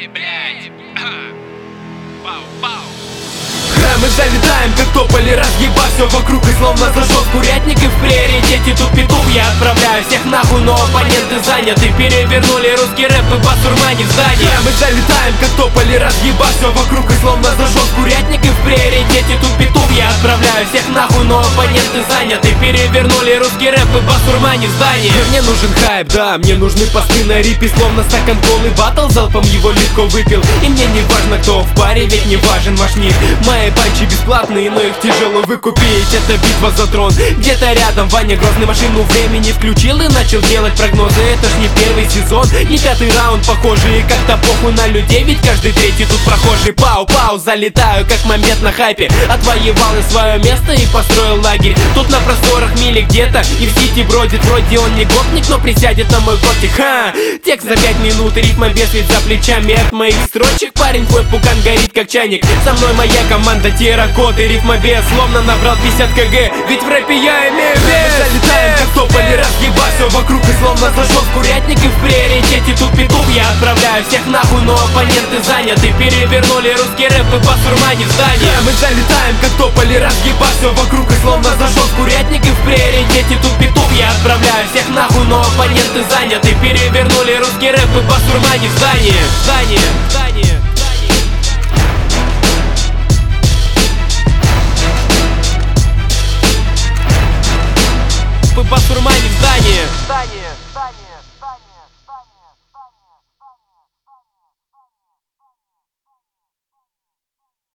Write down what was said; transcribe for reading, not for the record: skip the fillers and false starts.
Ой, блядь. Пау-пау. Мы залетаем, как тополи, разъебав все вокруг. И словно зажжет курятник, и в приоритете тут петух. Я отправляю всех нахуй, но оппоненты заняты. Перевернули русский рэп и басурмане в здании. Мы залетаем, как тополи, разъебав все вокруг. И словно зажжет курятник, и в приоритете тут петух. Я отправляю всех нахуй, но оппоненты заняты. Перевернули русский рэп и басурмане в здании. Мне нужен хайп, да, мне нужны посты на рипе. Словно стакан колы батл, залпом его легко выпил. И мне не важно, кто в паре, ведь не важен ваш ник. Мои панчи бесплатные, но их тяжело выкупить. Это битва за трон. Где-то рядом Ваня Грозный машину времени включил и начал делать прогнозы. Это ж не первый сезон, не пятый раунд похожий. И как-то похуй на людей, ведь каждый третий тут прохожий. Пау-пау, залетаю, как момент на хайпе. Отвоевал я свое место и построил лагерь. Тут на просторах мили где-то и в сити бродит. Вроде он не гопник, но присядет на мой кортик. Ха! Текст за 5 минут, рифма без ведь за плечами. От моих строчек парень твой пукан горит как чайник. Со мной моя команда терракот и рифма без. Словно набрал 50 кг, ведь в рэпе я имею вес. Мы залетаем, как тополи, разъебав все вокруг. И словно зажжет курятник, и в приоритете тут петух. Я отправляю всех нахуй, но оппоненты заняты. Перевернули русский рэп и басурмане в здании. Мы залетаем, как тополи, разъебав все вокруг. И словно зажжет курятник, и в приоритете тут петух. Я отправляю всех нахуй, но оппоненты заняты. Перевернули русский рэп и басурмане в здании.